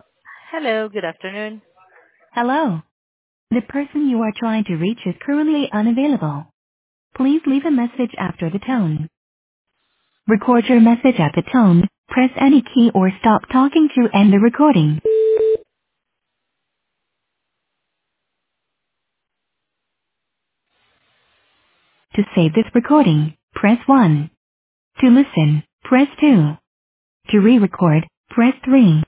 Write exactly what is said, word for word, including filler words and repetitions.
Hello, good afternoon. Hello. The person you are trying to reach is currently unavailable. Please leave a message after the tone. Record your message at the tone, press any key or stop talking to end the recording. To save this recording, press one. To listen, press two. To re-record, press three.